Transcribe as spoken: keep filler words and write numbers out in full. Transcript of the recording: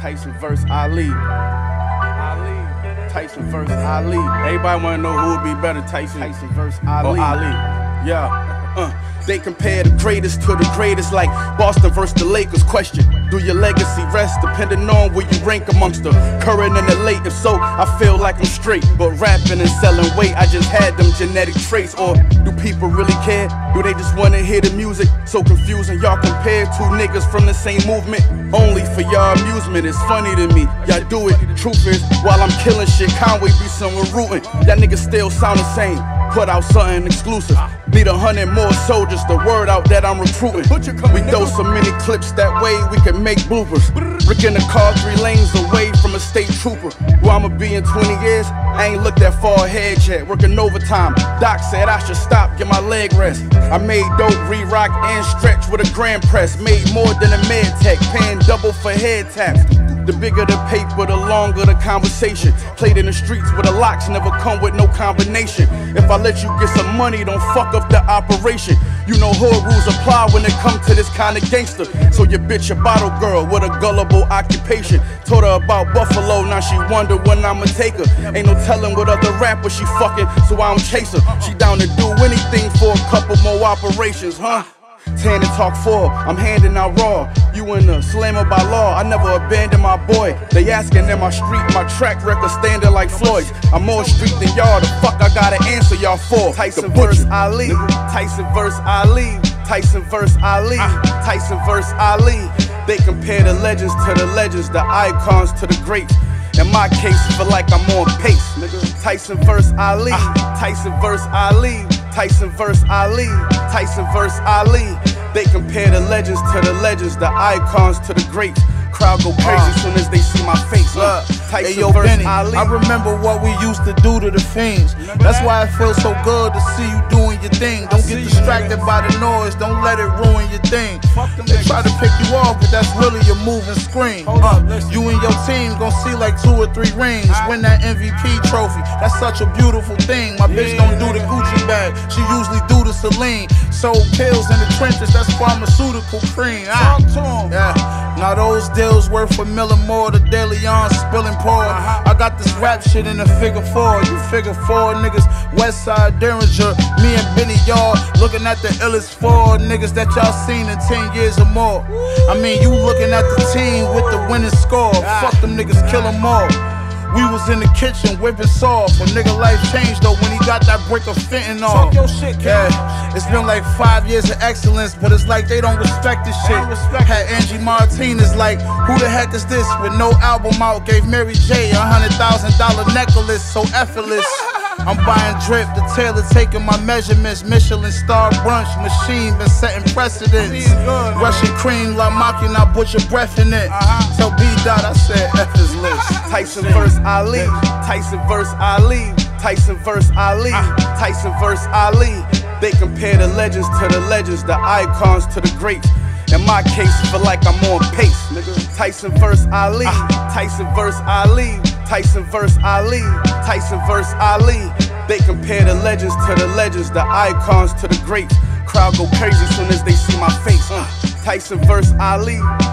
Tyson versus Ali. Ali. Tyson versus Ali. Everybody wanna know who would be better, Tyson. Tyson versus Ali. Or Ali. Yeah. Uh, they compare the greatest to the greatest, like Boston versus the Lakers. Question: do your legacy rest depending on where you rank amongst the current and the late? If so, I feel like I'm straight, but rapping and selling weight, I just had them genetic traits. Or do people really care? Do they just wanna hear the music? So confusing, y'all compare two niggas from the same movement only for y'all amusement. It's funny to me, y'all do it. Truth is, while I'm killing shit, Conway be somewhere rooting. That nigga still sound the same. Put out something exclusive. Need a hundred more soldiers, the word out that I'm recruiting. We throw so many clips that way we can make bloopers. Rick in the car three lanes away from a state trooper. Where I'ma be in twenty years, I ain't looked that far ahead yet. Working overtime, Doc said I should stop, get my leg rest. I made dope, re-rock and stretch with a grand press. Made more than a med tech, paying double for head taps. The bigger the paper, the longer the conversation. Played in the streets where the locks never come with no combination. If I let you get some money, don't fuck up the operation. You know hood rules apply when it comes to this kind of gangster. So your bitch a bottle girl with a gullible occupation. Told her about Buffalo, now she wonder when I'ma take her. Ain't no telling what other rappers she fucking, so I don't chase her. She down to do anything for a couple more operations, huh? Tan and talk for, I'm handing out raw. You in the slammer by law, I never abandoned my boy. They asking in my street, my track record standing like Floyd's. I'm more street than y'all, the fuck I gotta answer y'all for. Tyson versus Ali, Tyson versus Ali, Tyson versus Ali, Tyson versus Ali. They compare the legends to the legends, the icons to the greats. In my case, feel like I'm on pace, nigga. Tyson versus Ali, Tyson versus Ali, Tyson versus Ali, Tyson versus Ali. They compare the legends to the legends, the icons to the greats. Crowd go crazy soon as they see my face. Uh, Tyson hey, yo, versus Benny, Ali. I remember what we used to do to the fiends. That's why it feels so good to see you doing your thing. Don't get distracted by the noise, don't let it ruin your thing. They try to pick you off, but that's really your moving screen. Uh, you and your team gon' see like two or three rings. Win that M V P trophy, that's such a beautiful thing. My bitch don't do the Gucci bag, she usually do the Celine. Sold pills in the trenches, that's pharmaceutical cream. Ah, yeah. Now those deals worth a million more, the De Leon spilling pour. I got this rap shit in a figure four. You figure four niggas, Westside Derringer. Me and Benny, y'all looking at the illest four niggas that y'all seen in ten years or more. I mean, you looking at the team with the winning score. Fuck them niggas, kill them all. We was in the kitchen whipping sauce. A nigga life changed though when he got that brick of fentanyl. Talk your shit, kid. Yeah, it's been like five years of excellence, but it's like they don't respect this shit. Had Angie Martinez like, who the heck is this? With no album out, gave Mary J a hundred thousand dollar necklace, so effortless. I'm buying drip, the tailor taking my measurements. Michelin star brunch machine been setting precedents. Russian cream, La Machina, put your breath in it. Tell B Dot I said F is list. Tyson versus Ali, Tyson versus Ali, Tyson versus Ali, Tyson versus Ali. They compare the legends to the legends, the icons to the greats. In my case, feel like I'm on pace, nigga. Tyson versus Ali, Tyson versus Ali, Tyson versus Ali, Tyson versus Ali. They compare the legends to the legends, the icons to the greats. Crowd go crazy soon as they see my face. Uh, Tyson versus Ali.